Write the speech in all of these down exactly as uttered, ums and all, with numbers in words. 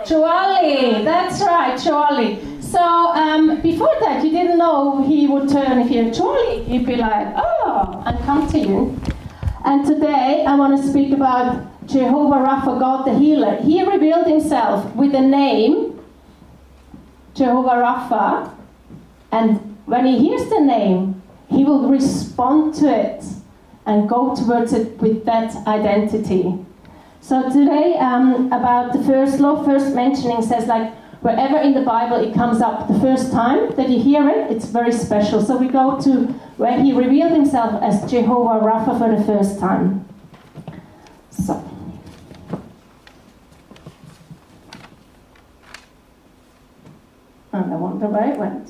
Joali, that's right, Joali. So um, before that, you didn't know he would turn if you're Joali. He'd be like, oh, and come to you. And today I want to speak about Jehovah Rapha, God the healer. He revealed himself with the name Jehovah Rapha, and when he hears the name, he will respond to it and go towards it with that identity. So today, um, about the first law, first mentioning says like, wherever in the Bible it comes up the first time that you hear it, it's very special. So we go to where he revealed himself as Jehovah Rapha for the first time. So. And I wonder where it went.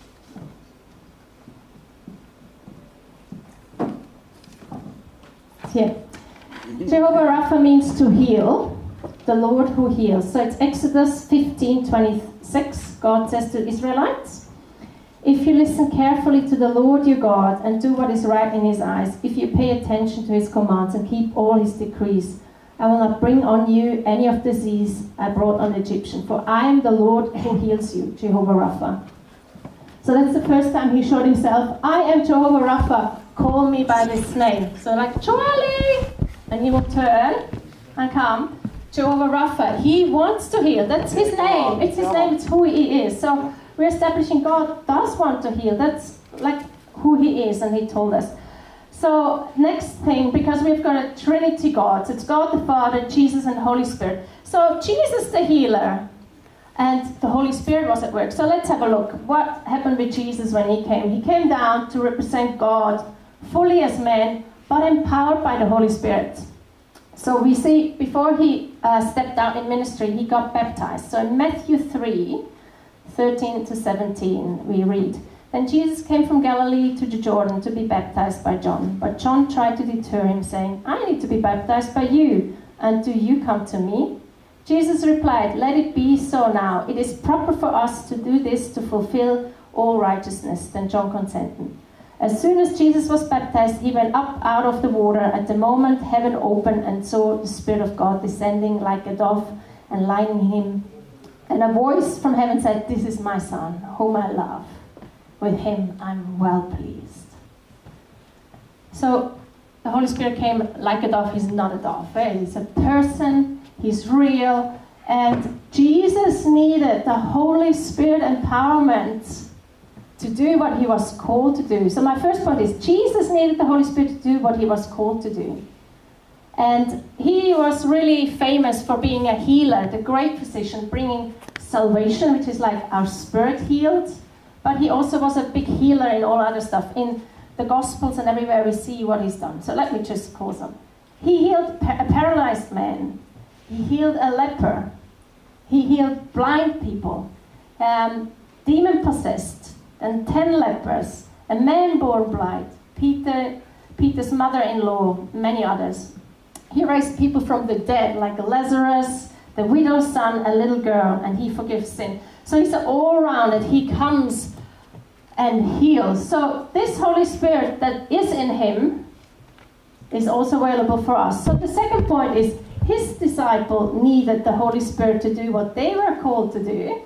Here. Jehovah Rapha means to heal, the Lord who heals. So it's Exodus fifteen twenty-six. God says to the Israelites, if you listen carefully to the Lord your God and do what is right in his eyes, if you pay attention to his commands and keep all his decrees, I will not bring on you any of the disease I brought on the Egyptian, for I am the Lord who heals you, Jehovah Rapha. So that's the first time he showed himself. I am Jehovah Rapha, call me by this name. So like, Joali! And he will turn and come. Jehovah Rapha, he wants to heal. That's his name. It's his name, it's who he is. So we're establishing God does want to heal. That's like who he is, and he told us. So next thing, because we've got a Trinity God. So it's God the Father, Jesus, and the Holy Spirit. So Jesus the healer, and the Holy Spirit was at work. So let's have a look. What happened with Jesus when he came? He came down to represent God fully as man, but empowered by the Holy Spirit. So we see, before he uh, stepped out in ministry, he got baptized. So in Matthew three, thirteen to seventeen, we read, then Jesus came from Galilee to the Jordan to be baptized by John. But John tried to deter him, saying, I need to be baptized by you, and do you come to me? Jesus replied, let it be so now. It is proper for us to do this to fulfill all righteousness. Then John consented. As soon as Jesus was baptized, he went up out of the water. At the moment, heaven opened and saw the Spirit of God descending like a dove and lighting him. And a voice from heaven said, this is my Son, whom I love. With him I'm well pleased. So the Holy Spirit came like a dove. He's not a dove. Eh? He's a person. He's real. And Jesus needed the Holy Spirit empowerment to do what he was called to do. So my first point is, Jesus needed the Holy Spirit to do what he was called to do. And he was really famous for being a healer, the great physician, bringing salvation, which is like our spirit healed. But he also was a big healer in all other stuff. In the Gospels and everywhere we see what he's done. So let me just call some. He healed a paralyzed man. He healed a leper. He healed blind people. Um, demon-possessed. And ten lepers, a man born blind, Peter, Peter's mother-in-law, many others. He raised people from the dead, like Lazarus, the widow's son, a little girl, and he forgives sin. So he's all-round, and he comes and heals. So this Holy Spirit that is in him is also available for us. So the second point is, his disciple needed the Holy Spirit to do what they were called to do.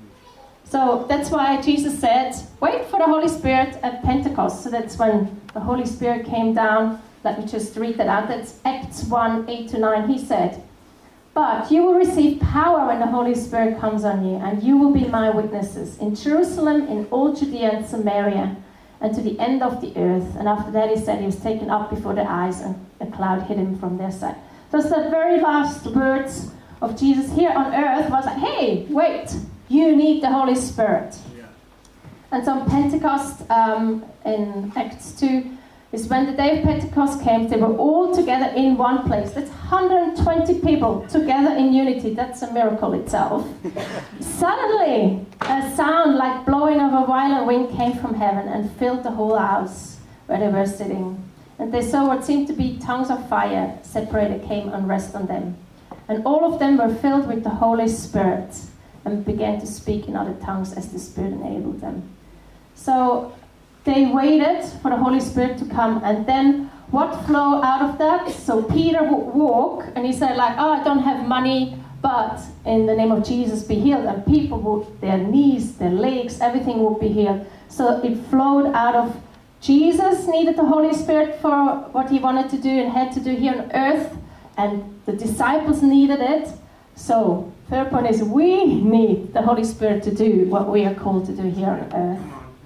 So that's why Jesus said, wait for the Holy Spirit at Pentecost. So that's when the Holy Spirit came down. Let me just read that out. That's Acts one, eight to nine. He said, but you will receive power when the Holy Spirit comes on you, and you will be my witnesses in Jerusalem, in all Judea and Samaria, and to the end of the earth. And after that he said he was taken up before their eyes, and a cloud hid him from their sight. So it's the very last words of Jesus here on earth was like, hey, wait. You need the Holy Spirit. Yeah. And so on Pentecost, um, in Acts two, is when the day of Pentecost came, they were all together in one place. That's one hundred twenty people together in unity. That's a miracle itself. Suddenly, a sound like blowing of a violent wind came from heaven and filled the whole house where they were sitting. And they saw what seemed to be tongues of fire separated, came and rested on them. And all of them were filled with the Holy Spirit and began to speak in other tongues as the Spirit enabled them. So they waited for the Holy Spirit to come, and then what flowed out of that? So Peter would walk, and he said like, oh, I don't have money, but in the name of Jesus be healed. And people would, their knees, their legs, everything would be healed. So it flowed out of Jesus needed the Holy Spirit for what he wanted to do and had to do here on earth, and the disciples needed it. So third point is we need the Holy Spirit to do what we are called to do here on earth.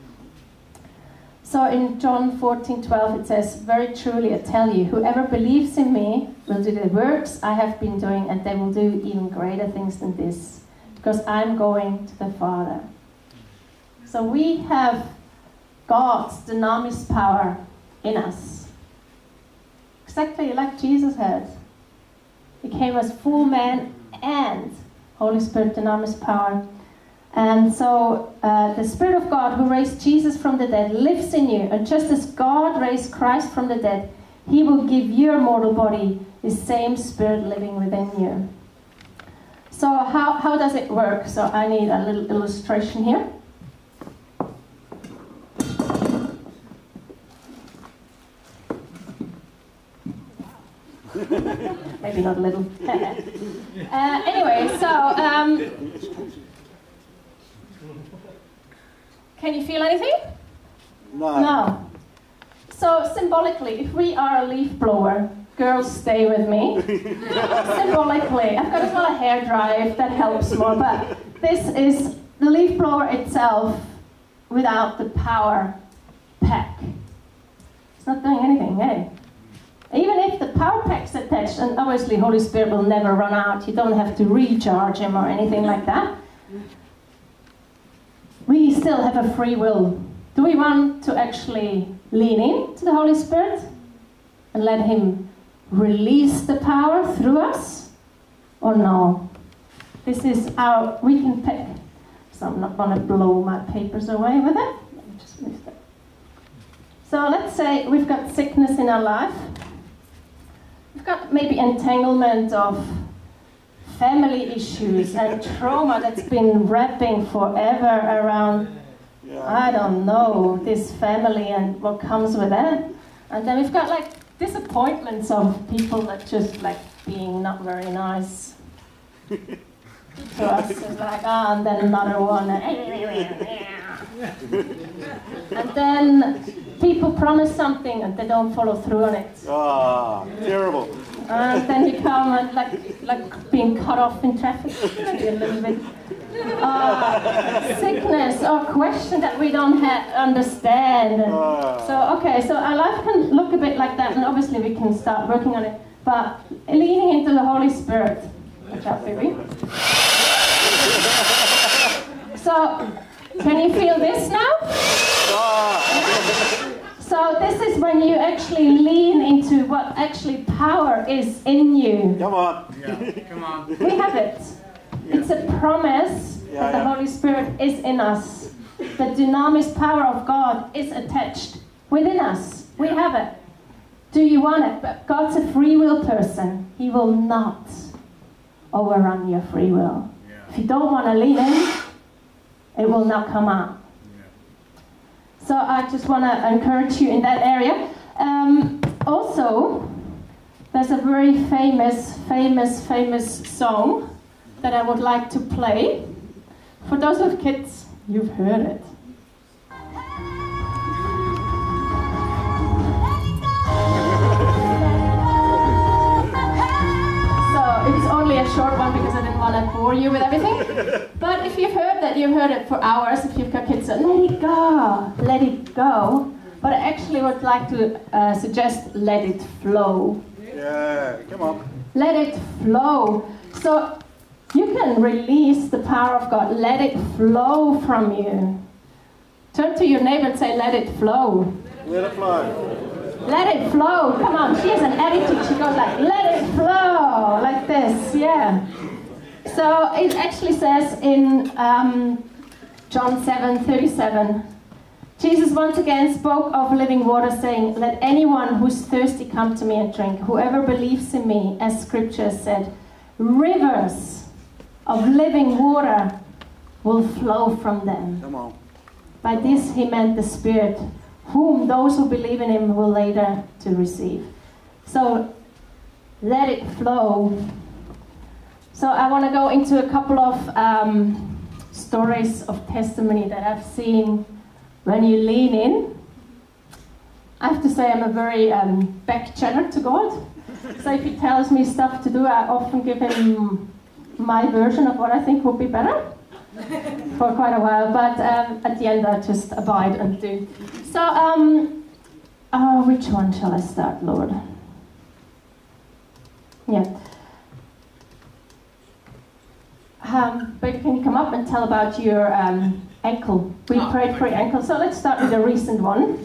So in John fourteen twelve it says, very truly I tell you, whoever believes in me will do the works I have been doing, and they will do even greater things than this, because I'm going to the Father. So we have God's dynamis power in us. Exactly like Jesus had. He came as full man and Holy Spirit dynamis power. And so uh, the Spirit of God who raised Jesus from the dead lives in you. And just as God raised Christ from the dead, he will give your mortal body the same Spirit living within you. So how, how does it work? So I need a little illustration here. Maybe not a little. uh, anyway, so um, can you feel anything? No. No. So symbolically, if we are a leaf blower, girls stay with me. Symbolically, I've got as well a hairdryer if that helps more, but this is the leaf blower itself without the power pack. It's not doing anything, eh? Even if the power pack's attached, and obviously Holy Spirit will never run out, you don't have to recharge him or anything like that. We still have a free will. Do we want to actually lean in to the Holy Spirit and let him release the power through us? Or no? This is our, we can pick. So I'm not going to blow my papers away with it. Let me just move that. So let's say we've got sickness in our life. We've got maybe entanglement of family issues and trauma that's been wrapping forever around, yeah. I don't know, this family and what comes with it. And then we've got like disappointments of people that just like being not very nice to us. It's like, ah, oh, and then another one. And then people promise something and they don't follow through on it. Ah, terrible. And then you come and like like being cut off in traffic, maybe a little bit. Uh, sickness or question that we don't ha- understand. And Ah. so okay, so our life can look a bit like that, and obviously we can start working on it. But leaning into the Holy Spirit. Watch out, baby. So. Can you feel this now? So this is when you actually lean into what actually power is in you. Come on. Yeah, come on. We have it. It's a promise Yeah, that the yeah. Holy Spirit is in us. The dynamis power of God is attached within us. We have it. Do you want it? But God's a free will person. He will not overrun your free will. Yeah. If you don't want to lean in, it will not come out. Yeah. So I just want to encourage you in that area. Um, also, there's a very famous, famous, famous song that I would like to play. For those with kids, you've heard it. So it's only a short one because I didn't want to bore you with everything. But if you've heard that, you've heard it for hours. If you've got kids, so let it go, let it go. But I actually would like to uh, suggest let it flow. Yeah, come on. Let it flow. So you can release the power of God. Let it flow from you. Turn to your neighbor and say, let it flow. Let it flow. Let it flow. Come on, she has an attitude. She goes like, let it flow. Like this, yeah. So it actually says in um, John seven thirty-seven, Jesus once again spoke of living water, saying, let anyone who's thirsty come to me and drink. Whoever believes in me, as scripture said, rivers of living water will flow from them. Come on. By this he meant the Spirit, whom those who believe in him will later to receive. So let it flow. So I want to go into a couple of um, stories of testimony that I've seen when you lean in. I have to say I'm a very um, back channel to God. So if He tells me stuff to do, I often give Him my version of what I think would be better for quite a while. But um, at the end, I just abide and do. So, um, uh, which one shall I start, Lord? Yeah. Um, but can you come up and tell about your um, ankle? We Oh, prayed for your ankle. So let's start with a recent one.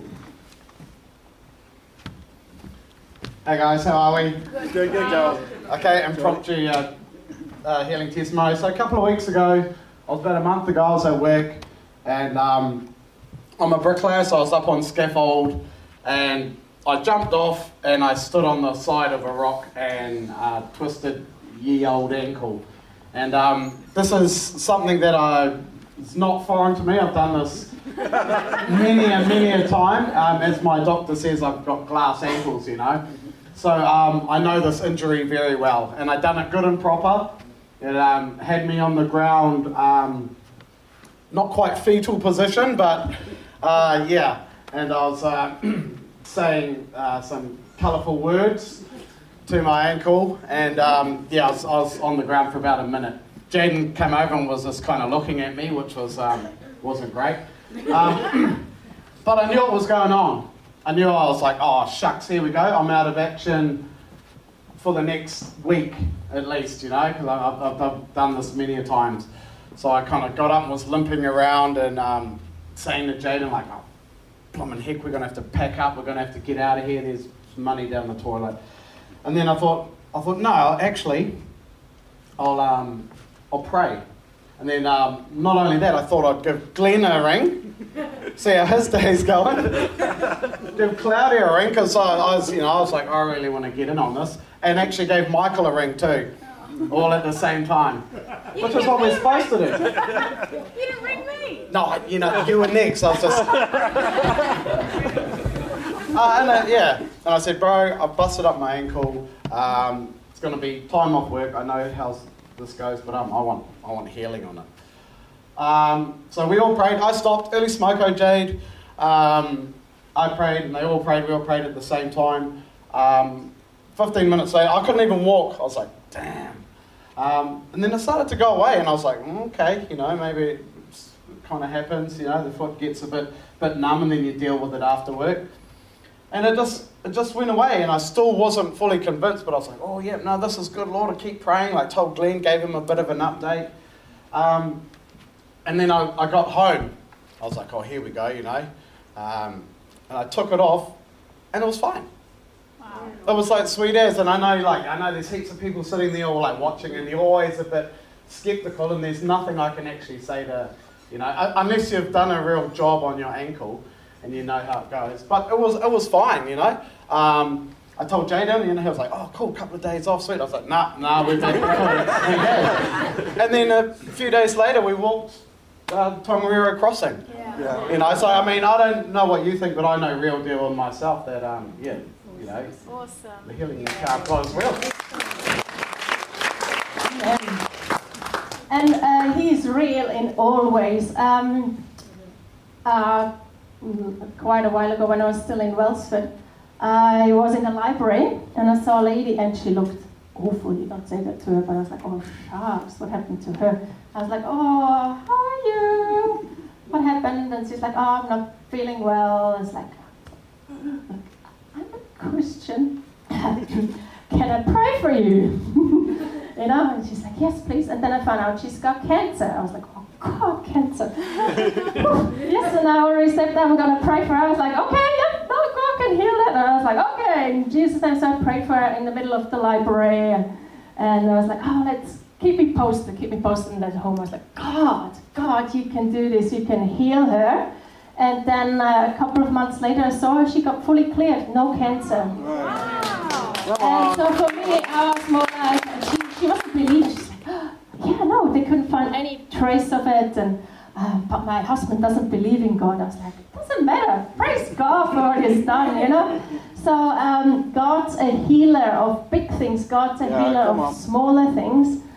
Hey guys, how are we? Good, good, Joel. Okay, impromptu uh, uh, healing testimony. So a couple of weeks ago, I was about a month ago, I was at work, and um, I'm a bricklayer, so I was up on scaffold, and I jumped off, and I stood on the side of a rock and uh, twisted ye old ankle. And um, this is something that I, it's not foreign to me. I've done this many and many a time. Um, as my doctor says, I've got glass ankles, you know. So um, I know this injury very well, and I'd done it good and proper. It um, had me on the ground, um, not quite fetal position, but uh, yeah. And I was uh, saying uh, some colourful words to my ankle, and um, yeah, I was, I was on the ground for about a minute. Jaden came over and was just kind of looking at me, which was um, wasn't great. Um, but I knew what was going on. I knew I was like, oh shucks, here we go. I'm out of action for the next week at least, you know, because I've, I've, I've done this many a times. So I kind of got up and was limping around and um, saying to Jaden, like, oh, blooming heck, we're going to have to pack up. We're going to have to get out of here. There's money down the toilet. And then I thought, I thought, no, actually, I'll, um, I'll pray. And then um, not only that, I thought I'd give Glenn a ring, see how his day's going. Give Claudia a ring, because I, I was, you know, I was like, I really want to get in on this. And actually gave Michael a ring too, all at the same time, which is what we're supposed to do. You didn't ring me. No, you know, you were next. I was just. Uh, and uh, yeah, and I said, bro, I've busted up my ankle. Um, it's going to be time off work. I know how this goes, but um, I want, I want healing on it. Um, so we all prayed. I stopped. Early smoko, Jade. Um, I prayed, and they all prayed. We all prayed at the same time. Um, Fifteen minutes later, I couldn't even walk. I was like, damn. Um, and then it started to go away, and I was like, mm, okay, you know, maybe it kind of happens. You know, the foot gets a bit, bit numb, and then you deal with it after work. And it just it just went away, and I still wasn't fully convinced, but I was like, oh yeah, no, this is good, Lord, I keep praying. Like, told Glenn, gave him a bit of an update. Um, and then I, I got home. I was like, oh, here we go, you know. Um, and I took it off, and it was fine. Wow. It was like sweet as, and I know, like, I know there's heaps of people sitting there all like watching, and you're always a bit skeptical, and there's nothing I can actually say to, you know, unless you've done a real job on your ankle. And you know how it goes. But it was it was fine, you know. Um, I told Jaden, and he was like, oh, cool, couple of days off, sweet. I was like, nah, nah, we've been And then a few days later, we walked uh, Tongariro Crossing. Yeah. Yeah. You know, so, I mean, I don't know what you think, but I know real deal on myself that, um, yeah, you know, Awesome. the healing in the car goes well. Amen. And uh, He's real in all ways. Um, uh, Quite a while ago, when I was still in Wellsford, I was in a library and I saw a lady, and she looked awful. You don't say that to her, but I was like, oh shucks, what happened to her? I was like, oh, how are you? What happened? And she's like, oh, I'm not feeling well. It's like, I'm a Christian. Can I pray for you? You know? And she's like, yes, please. And then I found out she's got cancer. I was like, oh God, cancer. Yes, and I already said that I'm going to pray for her. I was like, okay, yeah, no, God can heal that. And I was like, okay, in Jesus' name. So I prayed for her in the middle of the library. And, and I was like, oh, let's keep me posted, keep me posted. And at home I was like, God, God, you can do this. You can heal her. And then uh, a couple of months later, I saw her. She got fully cleared, no cancer. Wow. And so for me, I was more like, she, she wasn't believing. She's like, oh, yeah, no, they couldn't find any trace of it. And uh, but my husband doesn't believe in God. I was like, it doesn't matter. Praise God for what He's done, you know. So um, God's a healer of big things. God's a Yeah, healer come of on. smaller things.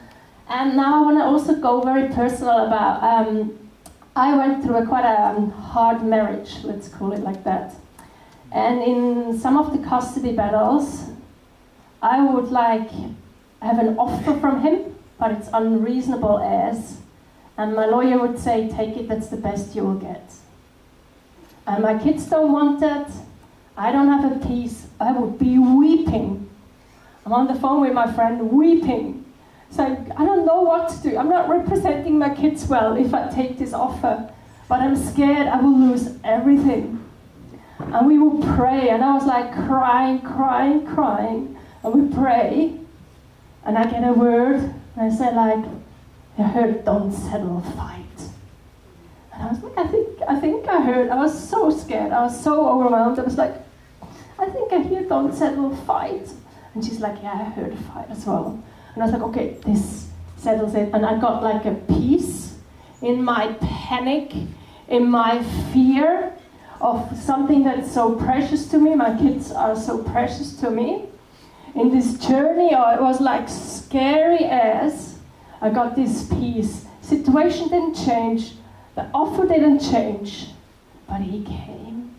And now I want to also go very personal about, um, I went through a quite a um, hard marriage, let's call it like that. And in some of the custody battles, I would like have an offer from him, but it's unreasonable as, and my lawyer would say, take it, that's the best you will get. And my kids don't want that, I don't have a peace, I would be weeping. I'm on the phone with my friend, weeping. So I don't know what to do. I'm not representing my kids well if I take this offer, but I'm scared I will lose everything. And we will pray, and I was like crying, crying, crying, and we pray, and I get a word, and I said like, I heard don't settle, fight. And I was like, I think, I think I heard, I was so scared, I was so overwhelmed, I was like, I think I hear don't settle, fight. And she's like, yeah, I heard fight as well. And I was like, okay, this settles it. And I got like a peace in my panic, in my fear of something that's so precious to me. My kids are so precious to me. In this journey, oh, it was like scary as I got this peace. Situation didn't change, the offer didn't change, but he came.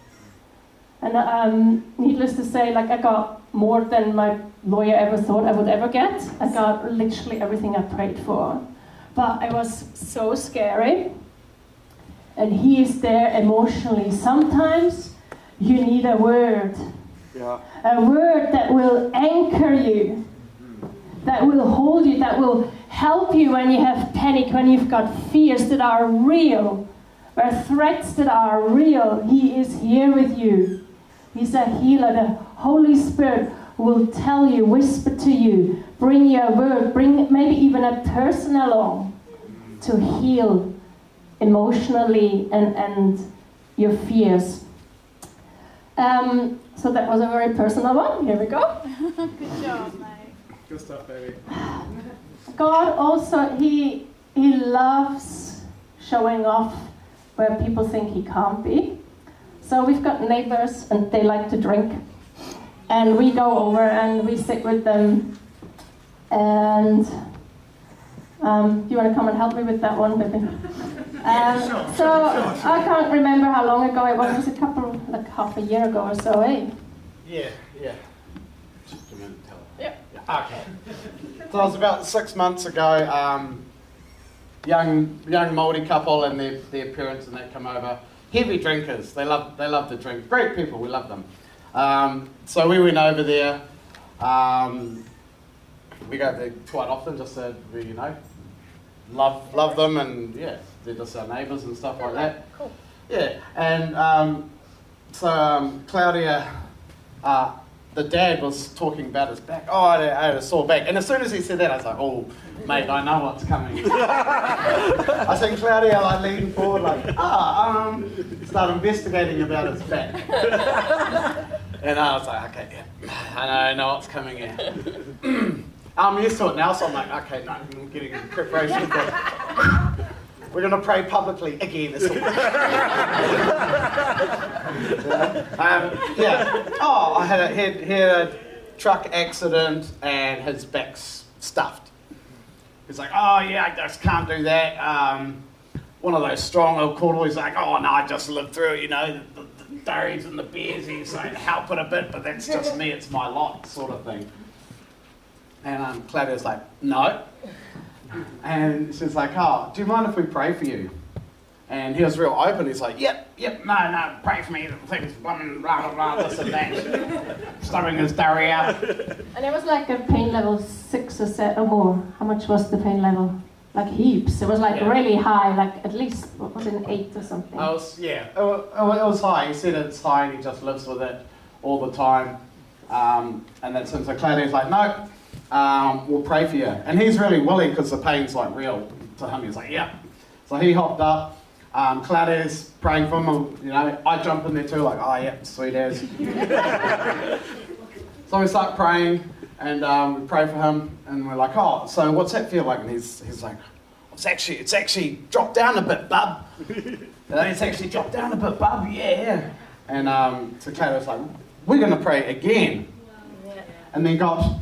And um, needless to say, like I got more than my lawyer ever thought I would ever get. I got literally everything I prayed for. But it was so scary. And he is there emotionally. Sometimes you need a word. Yeah. A word that will anchor you, that will hold you, that will help you when you have panic, when you've got fears that are real, or threats that are real. He is here with you. He's a healer. The Holy Spirit will tell you, whisper to you, bring you a word, bring maybe even a person along to heal emotionally and, and your fears. Um, so that was a very personal one. Here we go. Good job, mate. Good stuff, baby. God also, he, he loves showing off where people think he can't be. So we've got neighbors and they like to drink. And we go over and we sit with them. And um, do you want to come and help me with that one, baby? Um, so I can't remember how long ago it was. It was a couple, like half a year ago or so, eh? Yeah, yeah. Just a minute, tell her. Yep. Yeah, okay. So it was about six months ago. Um, young young Māori couple and their, their parents and they come over. Heavy drinkers. They love they love to drink. Great people. We love them. Um, so we went over there. Um, we go there quite often, just so we, you know, love love them, and yeah, they're just our neighbours and stuff like that. Cool. Yeah, and um, so um, Claudia, uh, the dad was talking about his back. Oh, I had, I had a sore back, and as soon as he said that, I was like, oh, mate, I know what's coming. I seen Claudia like leaning forward, like, ah, um, start investigating about his back. And I was like, okay, yeah, I know, I know what's coming here. I'm used to it now, so I'm like, okay, no, I'm getting in preparation for it. We're going to pray publicly again. This will um, yeah. Oh, I had a, he had, he had a truck accident and his back's stuffed. He's like, oh yeah, I just can't do that. Um, one of those strong old corduroys, like, oh no, I just lived through it, you know, the, the, the durries and the bears. He's like, help it a bit, but that's just me, it's my lot, sort of thing. And um, Claudia's like, no. And she's like, oh, do you mind if we pray for you? And he was real open. He's like, yep, yep, no, no, pray for me. Things, blah, blah, blah, this and that. Stubbing his durry out. And it was like a pain level six or seven or more. How much was the pain level? Like heaps. It was like Yeah. really high, like at least, what was it, an eight or something? I was, yeah, it was, it was high. He said it's high and he just lives with it all the time. Um, and then since so Claudia's like, no, um, we'll pray for you. And he's really willing because the pain's like real to him. He's like, yeah. So he hopped up. Um, Claudia's praying for him, you know, I jump in there too, like, oh yeah, sweet as. So we start praying, and um, we pray for him, and we're like, oh, so what's that feel like? And he's, he's like, it's actually, it's actually dropped down a bit, bub. It's actually dropped down a bit, bub, yeah. And um, so Claudia's like, we're going to pray again. And then got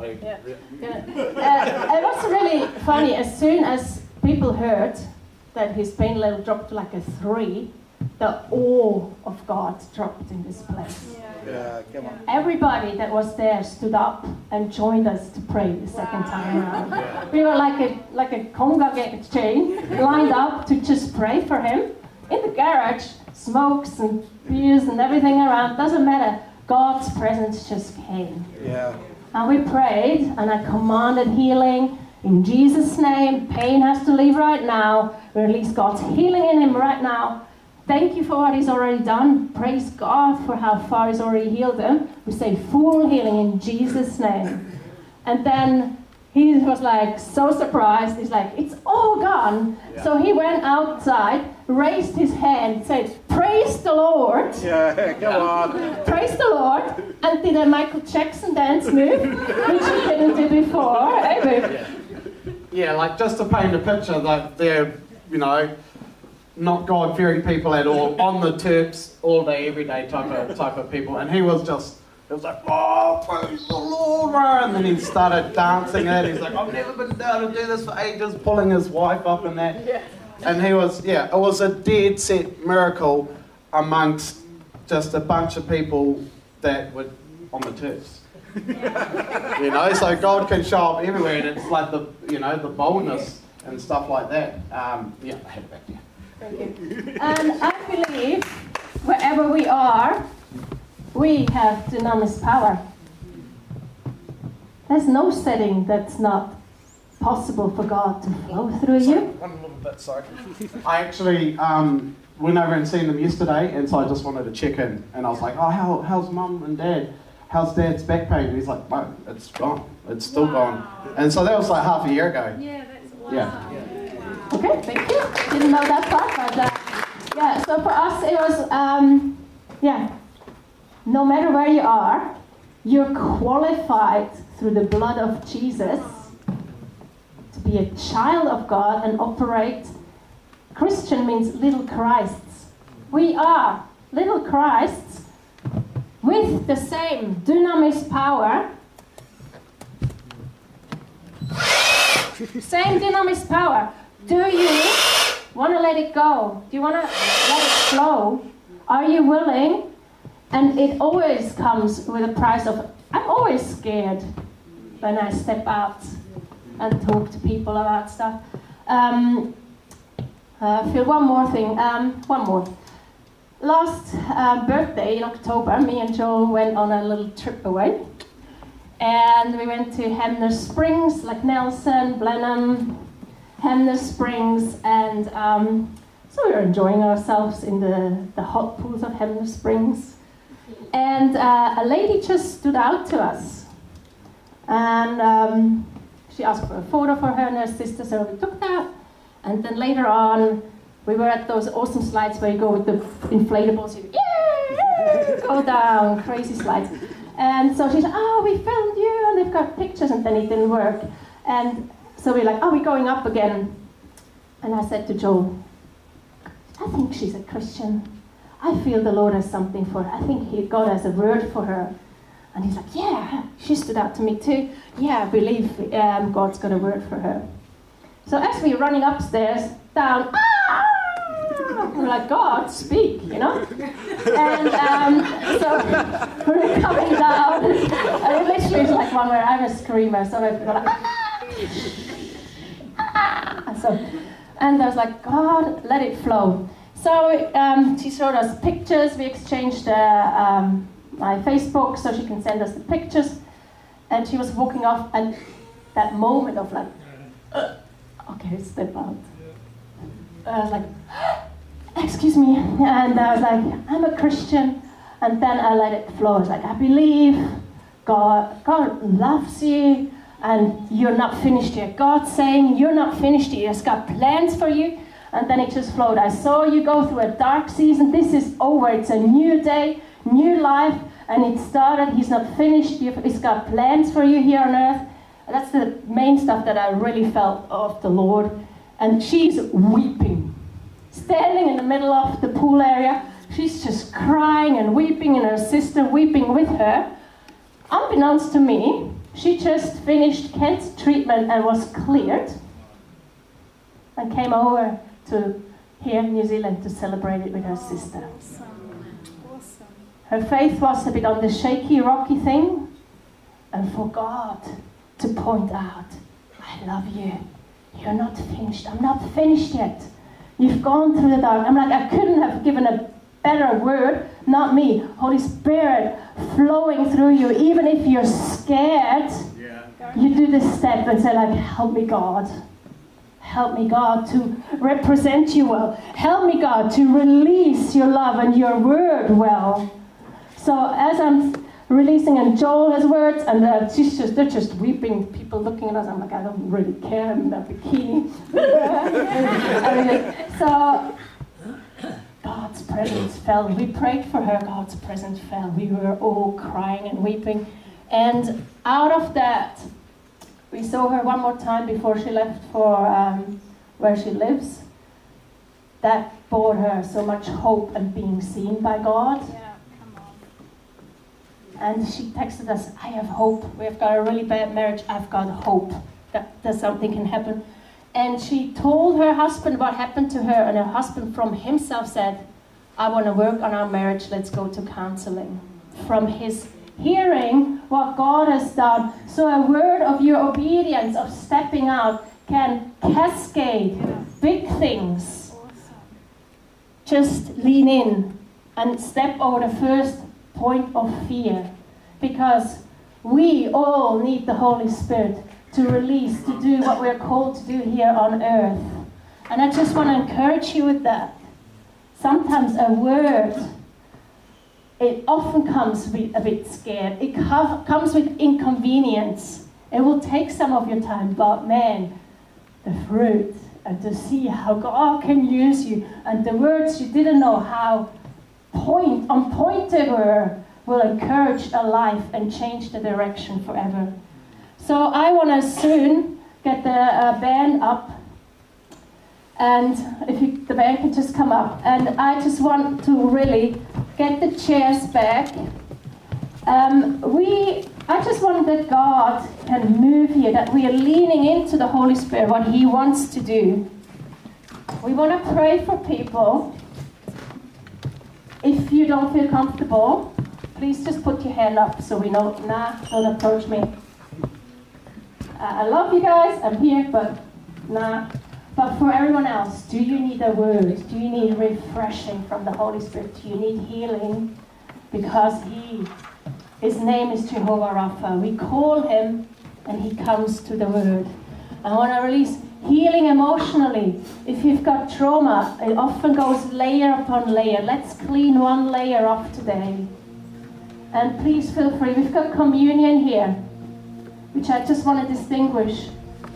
Hey, Yeah. Yeah. Uh, it was really funny. As soon as people heard that his pain level dropped to like a three, the awe of God dropped in this place. Yeah, come on. Everybody that was there stood up and joined us to pray the second time around. We were like a like a conga chain lined up to just pray for him. In the garage, smokes and beers and everything around, doesn't matter. God's presence just came. Yeah. And we prayed, and I commanded healing in Jesus' name. Pain has to leave right now. We release God's healing in him right now. Thank you for what he's already done. Praise God for how far he's already healed him. We say full healing in Jesus' name. And then he was like so surprised. He's like, it's all gone. Yeah. So he went outside, raised his hand, said, praise the Lord. Yeah, come on. Praise the Lord, and did a Michael Jackson dance move, which he didn't do before. Eh? Yeah, like just to paint a picture, like they're, you know, not God-fearing people at all, on the Turks, all day, every day type of type of people, and he was just, it was like, oh, praise the Lord, and then he started dancing it. He's like, I've never been able to do this for ages, pulling his wife up and that, and he was, yeah, it was a dead set miracle amongst just a bunch of people that were on the Turks. You know, so God can show up everywhere, and it's like the, you know, the boldness and stuff like that. Um, yeah, I had it back there. Thank you. And I believe wherever we are, we have dunamis power. There's no setting that's not possible for God to flow through you. One little bit, sorry. I actually um, went over and seen them yesterday, and so I just wanted to check in. And I was like, oh, how, how's mum and dad? How's dad's back pain? And he's like, no, it's gone. It's still Wow. gone. And so that was like half a year ago. Yeah, that's wow. Yeah. Okay, thank you. Didn't know that part, but uh, yeah. So for us, it was um, yeah. No matter where you are, you're qualified through the blood of Jesus to be a child of God and operate. Christian means little Christs. We are little Christs with the same dunamis power. Same dunamis power. Do you want to let it go? Do you want to let it flow? Are you willing? And it always comes with a price of, I'm always scared when I step out and talk to people about stuff. Um, uh, Phil, one more thing. Um, one more. Last uh, birthday in October, me and Joel went on a little trip away. And we went to Hamner Springs, like Nelson, Blenheim, Hamner Springs, and um, so we were enjoying ourselves in the, the hot pools of Hamner Springs. And uh, a lady just stood out to us. And um, she asked for a photo for her and her sister, so we took that. And then later on, we were at those awesome slides where you go with the inflatables, you yeah, go down, crazy slides. And so she said, oh, we filmed you, and they've got pictures, and then it didn't work. And so we're like, oh, we're going up again. And I said to Joel, I think she's a Christian. I feel the Lord has something for her. I think he, God has a word for her. And he's like, yeah, she stood out to me too. Yeah, I believe um, God's got a word for her. So as we're running upstairs, down, ah! We're like, God, speak, you know? And um, so we're coming down. And it literally is like one where I'm a screamer. So we're like, ah! Ah! So, and I was like, God, let it flow. So um, she showed us pictures. We exchanged uh, um, my Facebook so she can send us the pictures. And she was walking off, and that moment of like, uh, okay, step out. I was like, excuse me. And I was like, I'm a Christian. And then I let it flow. I was like, I believe God, God loves you, and you're not finished yet. God's saying you're not finished yet. He's got plans for you. And then it just flowed. I saw you go through a dark season. This is over. It's a new day, new life, and it started. He's not finished. He's got plans for you here on earth. And that's the main stuff that I really felt of the Lord. And she's weeping, standing in the middle of the pool area. She's just crying and weeping, and her sister weeping with her. Unbeknownst to me, She just finished cancer treatment and was cleared and came over to here in New Zealand to celebrate it with her sister. Awesome. Awesome. Her faith was a bit on the shaky, rocky thing, and for God to point out, I love you. You're not finished. I'm not finished yet. You've gone through the dark. I'm like, I couldn't have given a better word, not me. Holy Spirit flowing through you. Even if you're scared, Yeah. you do this step and say like, help me God. Help me God to represent you well. Help me God to release your love and your word well. So as I'm releasing and Joel has words and uh, she's just, they're just weeping, people looking at us. I'm like, I don't really care, I'm in a bikini. I mean, so God's presence fell. We prayed for her, God's presence fell. We were all crying and weeping. And out of that, we saw her one more time before she left for um, where she lives. That brought her so much hope and being seen by God. Yeah, come on. And she texted us, I have hope. We've got a really bad marriage. I've got hope that, that something can happen. And she told her husband what happened to her. And her husband from himself said, I want to work on our marriage. Let's go to counseling. From his hearing what God has done. So a word of your obedience, of stepping out, can cascade big things. Awesome. Just lean in and step over the first point of fear. Because we all need the Holy Spirit to release, to do what we're called to do here on earth. And I just want to encourage you with that. Sometimes a word, it often comes with a bit scared. It co- comes with inconvenience. It will take some of your time, but man, the fruit, and to see how God can use you, and the words you didn't know how point on point they were, will encourage a life and change the direction forever. So I want to soon get the uh, band up. And if you, the band can just come up. And I just want to really get the chairs back. Um, we, I just want that God can move here, that we are leaning into the Holy Spirit, what He wants to do. We want to pray for people. If you don't feel comfortable, please just put your hand up so we know, nah, don't approach me. Uh, I love you guys, I'm here, but nah. But for everyone else, do you need a word? Do you need refreshing from the Holy Spirit? Do you need healing? Because He, His name is Jehovah Rapha. We call Him and He comes to the word. I want to release healing emotionally. If you've got trauma, it often goes layer upon layer. Let's clean one layer off today. And please feel free. We've got communion here, which I just want to distinguish.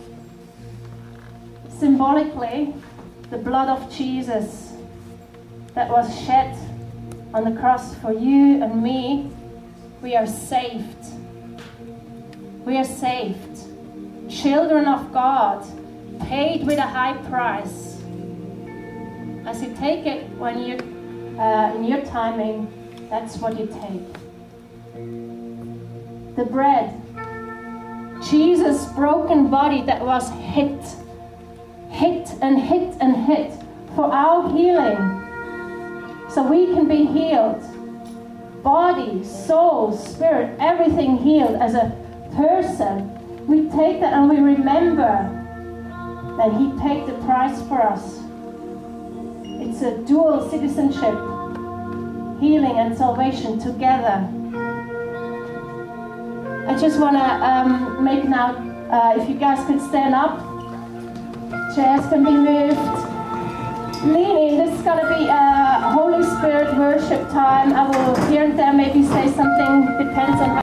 Symbolically, the blood of Jesus that was shed on the cross for you and me, we are saved. We are saved. Children of God, paid with a high price. As you take it when you, uh, in your timing, that's what you take. The bread, Jesus' broken body that was hit. Hit and hit and hit for our healing, so we can be healed. Body, soul, spirit, everything healed as a person. We take that and we remember that He paid the price for us. It's a dual citizenship, healing and salvation together. I just want to um, make now, uh, if you guys could stand up. Chairs can be moved. Lean in. This is going to be a Holy Spirit worship time. I will here and there maybe say something, depends on how